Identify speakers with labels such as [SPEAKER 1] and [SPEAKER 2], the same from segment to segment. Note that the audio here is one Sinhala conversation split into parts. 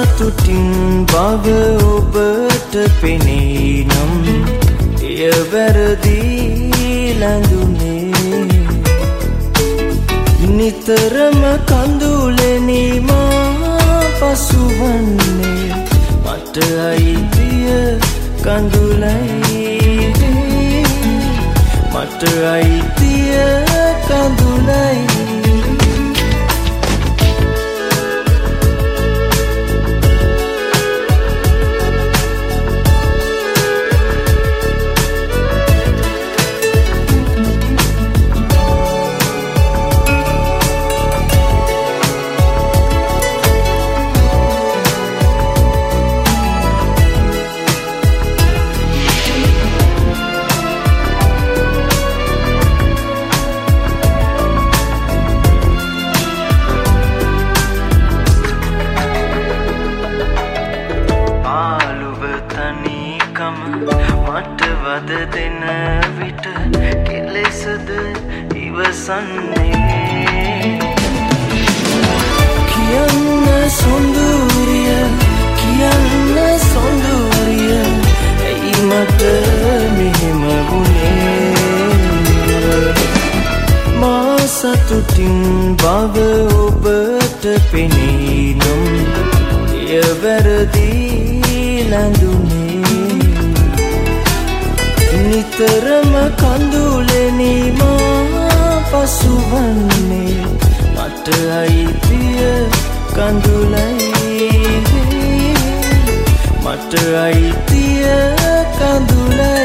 [SPEAKER 1] සතුටින් බව ඔබට පෙනේ නම් එය වැරදි ලැඳුනේ නිතරම කඳුලෙනි මා පසුවන්නේ මට අයිතිය කඳුලයි මට අයිතිය කඳුලයි මට වද දෙන විට කෙලෙසද ඉවසන්නේ කියන්න සොඳුරිය ඇයි මට මෙහෙම වුනේ මා සතුටින් බව ඔබට පෙනේ නම් එය වැරදි ලැඳුනේ නිතරම කඳුලෙනි මා පසුවන්නේ මට අයිතිය කඳුලයි මට අයිතිය කඳුලයි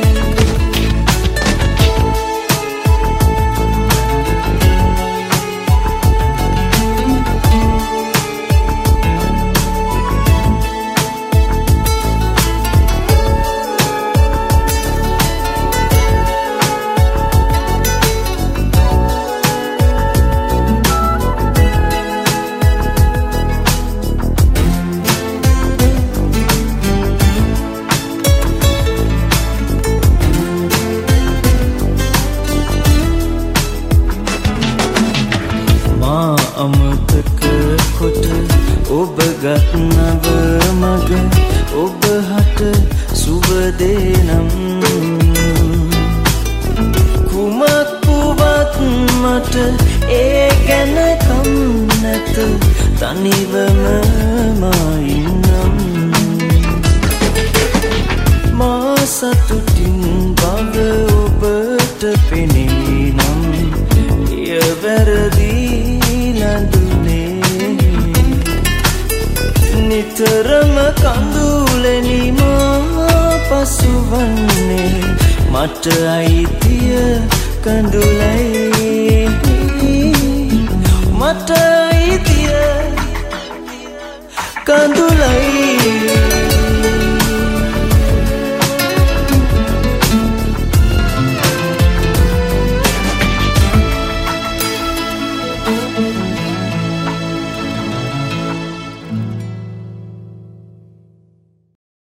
[SPEAKER 1] අමතක කොට ඔබ ගත් නව මග ඔබ හට සුබ දේනම් කුමක් වුවත් මට ඒ ගැන කම් නැත තනිවම මා ඉන්නම් මා සතුටින් බව ඔබට පෙනේ නම් එය වැරදි නිතරම කඳුලෙනි මා පසුවන්නේ මට අයිතිය කඳුලයි මට අයිතිය කඳුලයි